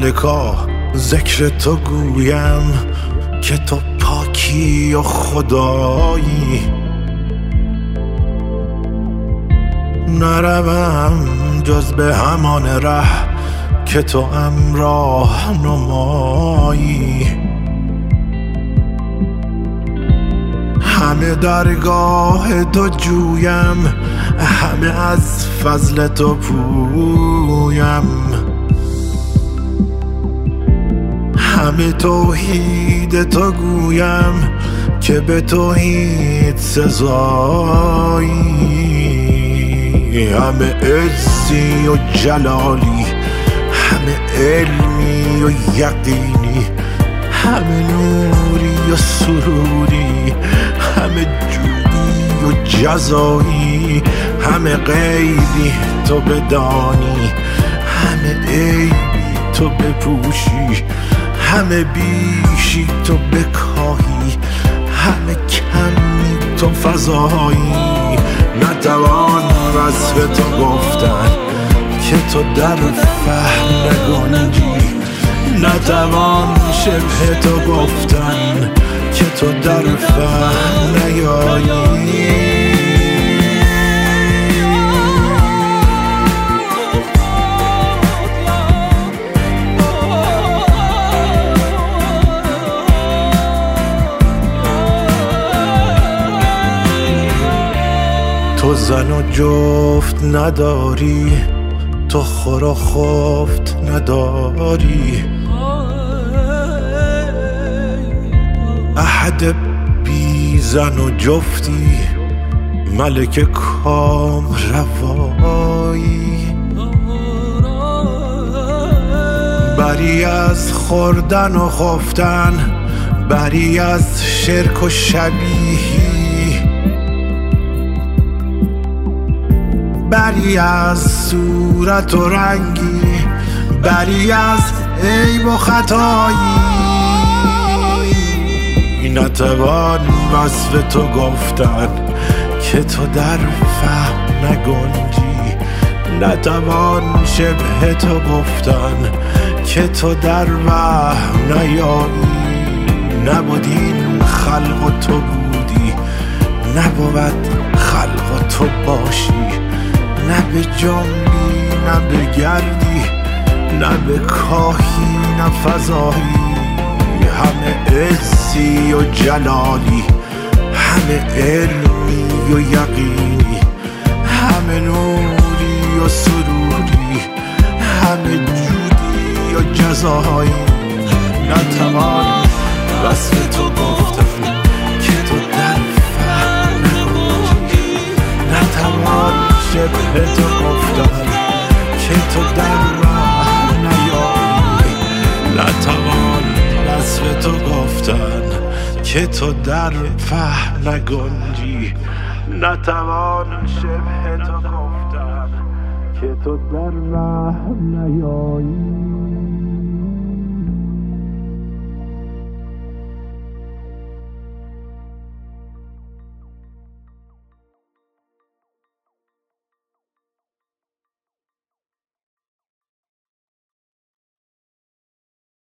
مالکا ذکر تو گویم که تو پاکی و خدایی. نروم جز به همان ره که تو راه نمایی. همه درگاه تو جویم، همه از فضل تو پویم. همه توحید تو گویم که به توحید سزایی. همه عزی و جلالی، همه علمی و یقینی، همه نوری و سروری، همه جودی و جزایی. همه غیبی تو بدانی، همه عیبی تو بپوشی، همه بیشی تو بکاهی، همه کمی تو فضایی. نتوان وصف تو گفتن که تو در فهم نگنجی، نتوان شبه تو گفتن که تو در فهم نیایی. تو زن و جفت نداری، تو خور و خفت نداری، احد بی زن و جفتی، ملک کام روایی. بری از خوردن و خفتن، بری از شرک و شبیهی، بری از صورت و رنگی، بری از عیب و خطایی. نتوان وصف تو گفتن که تو در فهم نگنجی، نتوان شبه تو گفتن که تو در وهم نیایی. نبود این خلق و تو بودی، نبود خلق و تو باشی، نه به جنبی نه به گردی، نه به کاهی نه فضایی. همه عزی و جلالی، همه علمی و یقینی، همه نوری و سروری، همه جودی و جزایی. نتوان وصف تو گفتن که تو در فهم نگنجی، نتوان شبه تو گفتن که تو در راه نیایی. نتوان وصف تو گفتن که تو در فهم نگنجی، نتوان شبه تو گفتن که تو در راه نیایی.